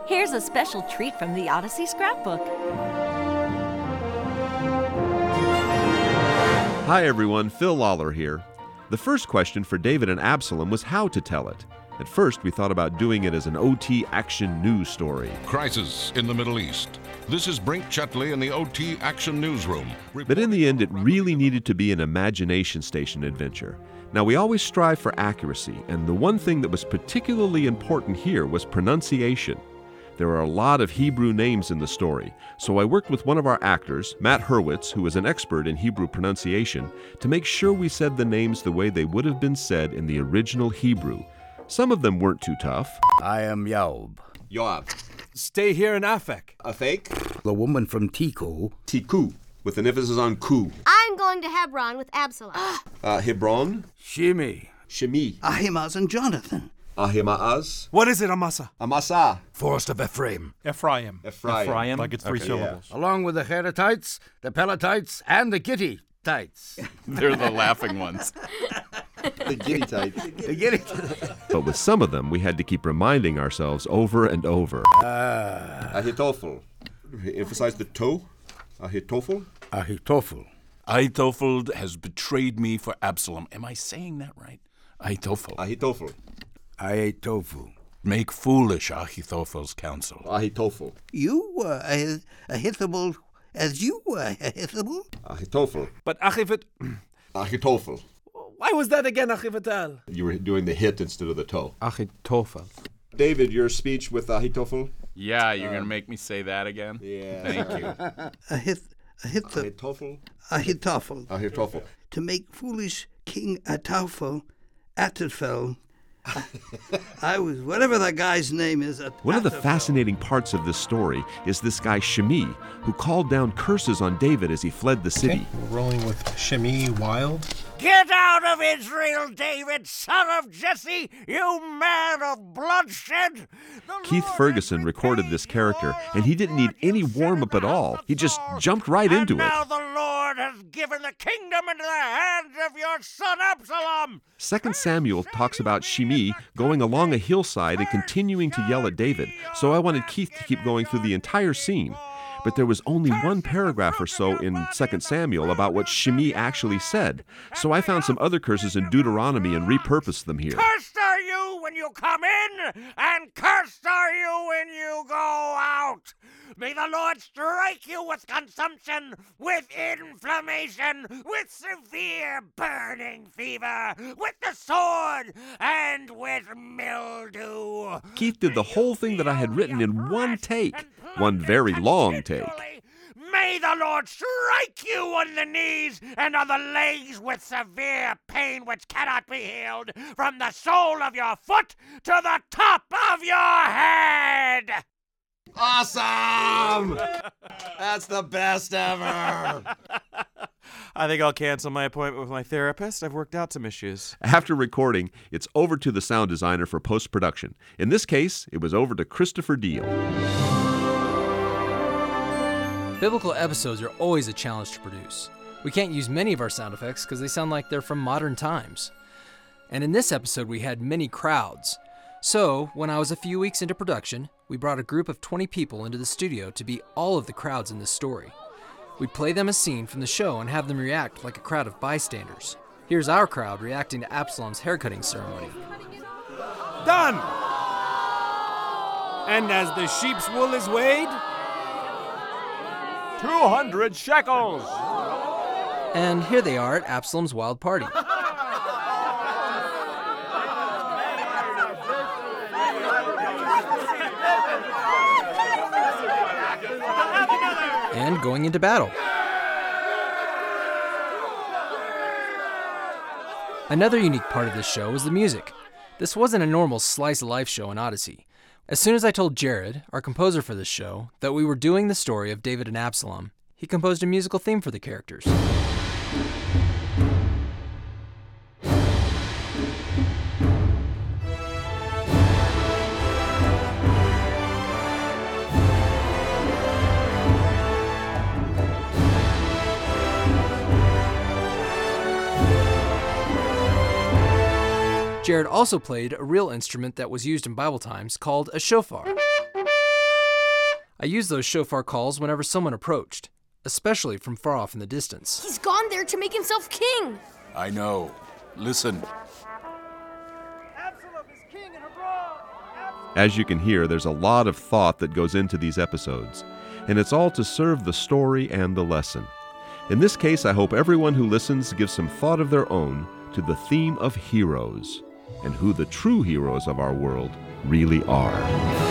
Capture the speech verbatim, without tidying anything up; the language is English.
Here's a special treat from the Odyssey scrapbook. Hi everyone, Phil Lawler here. The first question for David and Absalom was how to tell it. At first, we thought about doing it as an O T action news story. Crisis in the Middle East. This is Brink Chetley in the O T Action Newsroom. But in the end, it really needed to be an imagination station adventure. Now, we always strive for accuracy, and the one thing that was particularly important here was pronunciation. There are a lot of Hebrew names in the story, so I worked with one of our actors, Matt Hurwitz, who is an expert in Hebrew pronunciation, to make sure we said the names the way they would have been said in the original Hebrew. Some of them weren't too tough. I am Yob. Yoab. Stay here in Afek. Afek. The woman from Tiku. Tiku, with an emphasis on ku. I'm going to Hebron with Absalom. Uh, Hebron. Shimi. Shemi. Ahimaaz and Jonathan. Ahimaaz. What is it, Amasa? Amasa. Forest of Ephraim. Ephraim. Ephraim. Ephraim. Like it's three Okay, syllables. Along with the Heretites, the Pelatites, and the Gittitites. They're the laughing ones. The giddy type. The Gittitites. But with some of them, we had to keep reminding ourselves over and over. Ah. Ahitophel. Emphasize the toe. Ahitophel. Ahitophel. Ahitophel has betrayed me for Absalom. Am I saying that right? Ahitophel. Ahitophel. Ahitophel. Make foolish Ahithophel's counsel. Ahitophel. You were uh, Ahithophel as you were Ahithophel? Ahitophel. But Achivit... Ahitophel. Why was that again, Achivital? You were doing the hit instead of the toe. Achitophel. David, your speech with Ahitophel? Yeah, you're going to make me say that again? Yeah. Thank you. Ahith, Ahitho, Ahitophel. Ahitophel. Ahitophel. To make foolish King Ahitophel, Ahitophel. I was, whatever that guy's name is. One of the Ahitophel. fascinating parts of this story is this guy Shimi, who called down curses on David as he fled the city. Okay, we're rolling with Shemi Wild. Get out of Israel, David, son of Jesse, you man of bloodshed! The Keith Lord Ferguson has recorded repaid this character, you and he didn't need what you any said in warm-up the at all. house He of just Saul. jumped right and into it. now the Lord has given the kingdom into the hands of your son Absalom. Second Samuel talks about Shimi going along a hillside and continuing to yell at David, so I wanted Keith to keep going through the entire scene. But there was only one paragraph or so in Second Samuel about what Shimi actually said, so I found some other curses in Deuteronomy and repurposed them here. Cursed are you when you come in, and cursed are you when you go out. May the Lord strike you with consumption, with inflammation, with severe burning fever, with the sword, and with mildew. Keith did the whole thing that I had written in one take, one very long take. May the Lord strike you on the knees and on the legs with severe pain which cannot be healed, from the sole of your foot to the top of your head. Awesome! That's the best ever! I think I'll cancel my appointment with my therapist. I've worked out some issues. After recording, it's over to the sound designer for post-production. In this case, it was over to Christopher Deal. Biblical episodes are always a challenge to produce. We can't use many of our sound effects because they sound like they're from modern times. And in this episode, we had many crowds. So, when I was a few weeks into production, we brought a group of twenty people into the studio to be all of the crowds in this story. We'd play them a scene from the show and have them react like a crowd of bystanders. Here's our crowd reacting to Absalom's haircutting ceremony. Done! And as the sheep's wool is weighed, two hundred shekels! And here they are at Absalom's wild party. And going into battle. Another unique part of this show was the music. This wasn't a normal slice of life show in Odyssey. As soon as I told Jared, our composer for this show, that we were doing the story of David and Absalom, he composed a musical theme for the characters. Jared also played a real instrument that was used in Bible times called a shofar. I used those shofar calls whenever someone approached, especially from far off in the distance. He's gone there to make himself king. I know. Listen. As you can hear, there's a lot of thought that goes into these episodes, and it's all to serve the story and the lesson. In this case, I hope everyone who listens gives some thought of their own to the theme of heroes and who the true heroes of our world really are.